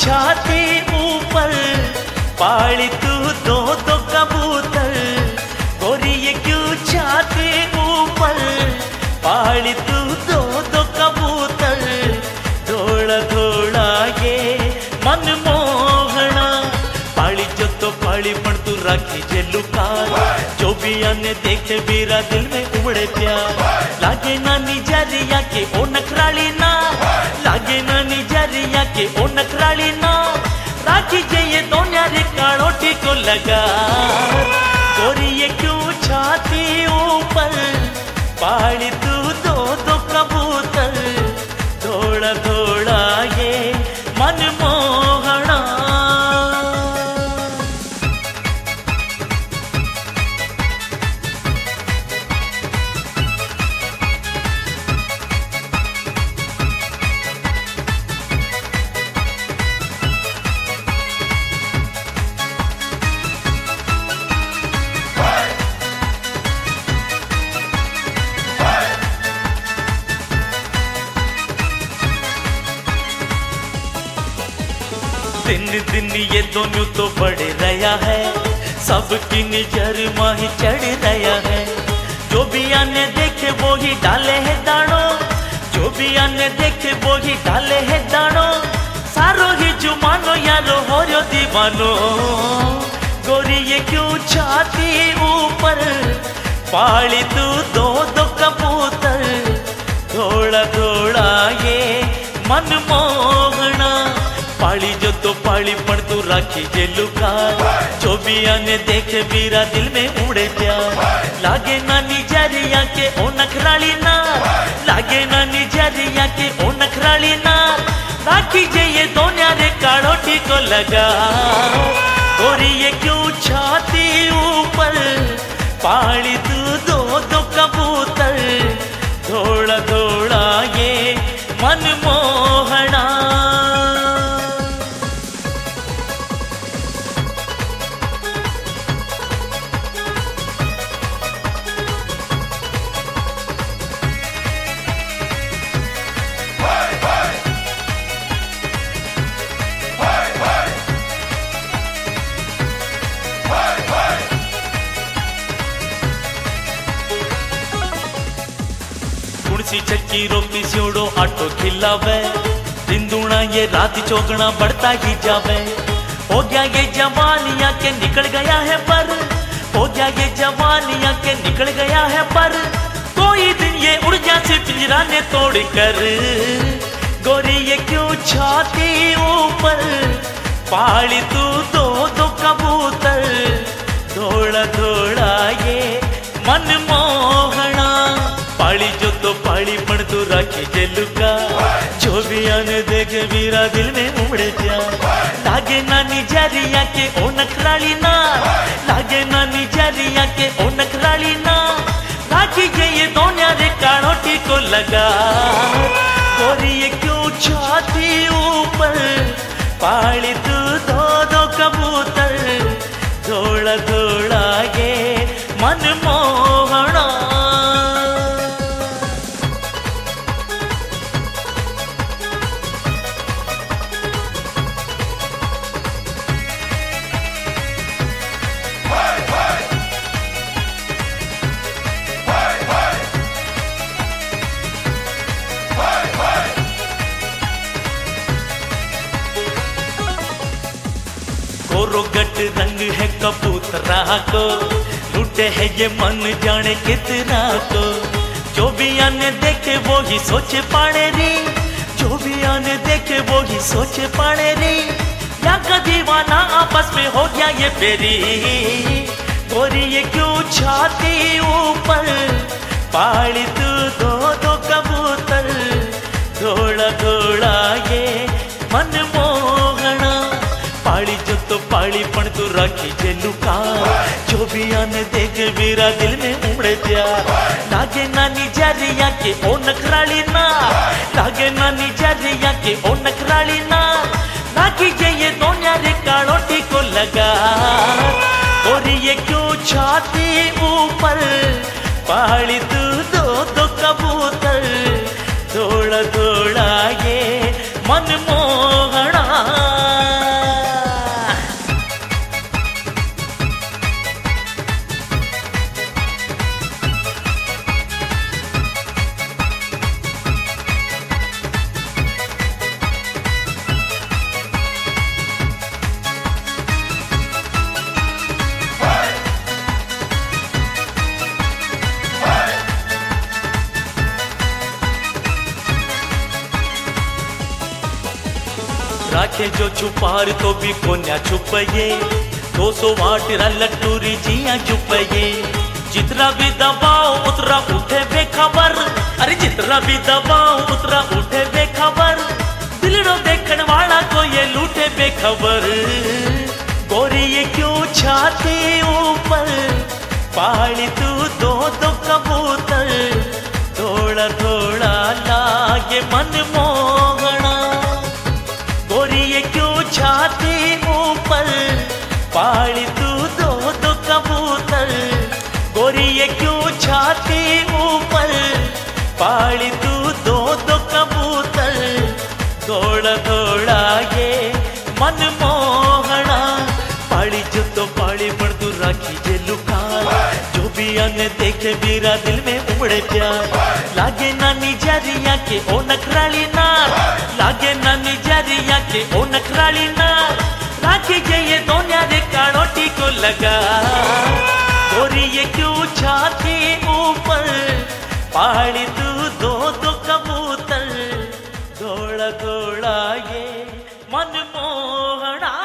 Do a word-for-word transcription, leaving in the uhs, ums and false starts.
छाती ऊपर पाली तू दो दो कबूतर, गोरी ये क्यों छाती ऊपर पाली तू दो दो कबूतर, थोड़ा थोड़ा ये मन मोहना, पाली जो तो पाली पण तू राखी जे लुकार, जो भी आने देखे मेरा दिल में उमड़े प्यार, लागे नानी जरिया के ओ नखराली ना, लागे नानी जरिया के ओ नखराली ना, राखी जे ये दोन्या रे काड़ोटी को लगा, गोरी ये क्यों छाती ऊपर पाली तू दो दो कबूतर, थोड़ा थोड़ा ये मन मोहना। दिन दिन ये दोनों तो बढ़ रहा है, सबकी नजर माही चढ़ रहा है, जो भी आने देखे वो ही डाले है दानो, जो भी आने देखे वो ही डाले है दानो, सारो ही जुमानो यारो हो रो दीवानो, गोरी ये क्यों छाती ऊपर पाली तू दो दो कबूतर, थोड़ा थोड़ा ये मन मोहना, पाली जो तो पाली पण तू राखी जे लुकार, जो भी आने देखे मेरा दिल में उड़े प्यार, लागे नानी जरिया के ओ नखराली ना, लागे नानी जरिया के ओ नखराली ना, राखी जे ये दोन्या रे काड़ोटी को लगा, गोरी ये क्यों छाती ऊपर पाली तू दो दो कबूतर, थोड़ा थोड़ा ये मन मोहना। कुणसी चक्की रोटी स्योड़ो आटो खिलावे, दिन दूना ये रात चौगना बढ़ता ही जावे, हो गया ये जवानिया के निकल गया है पर, हो गया ये जवानिया के निकल गया है पर, कोई दिन ये उड़ जा से पिंजरा ने तोड़ कर, गोरी ये क्यों छाती ऊपर पाली तू दो दो कबूतर, थोड़ा थोड़ा ये मन मोहना, पाली जो तो पाली पण तू राखी जे लुका, जो भी आने देखे मेरा दिल में उमड़े प्यार, लागे नानी जरिया के ओ नखराली ना, लागे नानी जरिया के ओ नखराली ना, राखी जे ये दोन्या रे काड़ोटी को लगा, गोरी ये क्यों छाती ऊपर पाली तू दो दो कबूतर, थोड़ा थोड़ा ये मन मोहना। गोरोगट रंग है कबूतरा को, लूटे है ये मन जाने कितना को, जो भी आने देखे वो ही सोचे पाने री, जो भी आने देखे वो ही सोचे पाने री, या का दीवाना आपस में हो गया ये फेरी, गोरी ये क्यों छाती ऊपर पाली तू दो दो कबूतर, थोड़ा थोड़ा ये मन मोहना, पाली जो तो पाली पण तू राखी जे लुका, जो भी आने देखे मेरा दिल में उमड़े प्यार, लागे नानी जरिया के ओ नखराली ना, लागे नानी जरिया के ओ नखराली ना, राखी जे ये दोन्या रे काड़ोटी को लगा, और ये क्यों छाती ऊपर पाली तू दो दो कबूतर, थोड़ा थोड़ा ये मन मोहना। राखे जो छुपार तो भी कोन्या छुपये, दो सौ वाट रा लट्टूरी जिया छुपये। जितना भी दबाओ उतरा उठे बेखबर, अरे जितना भी दबाओ उतरा उठे बेखबर, दिलड़ो देखने वाला को ये लूटे बेखबर। गोरी ये क्यों छाते ऊपर पाली तू दो दो कबूतर, थोड़ा थोड़ा लागे मन मोहना। गोरी ये क्यों छाते ऊपर पाली तू दो दो कबूतर, गोरी ये क्यों छाते ऊपर पाली तू दो दो कबूतर, थोड़ा थोड़ा ये मन मोहना। पाली जो तो पाली पर तू राखी जे लुका, जो भी आने देखे मेरा दिल में उमड़े प्यार। लागे नानी जरिया के ओ नखराली नार, लागे नानी जरिया के ओ नखराली नार, राखी जे ये दोनिया रे कानोटी को लगा। गोरी ये क्यों छाते ऊपर पाली तू दो दो कबूतर, थोड़ा थोड़ा ये मन मोहना।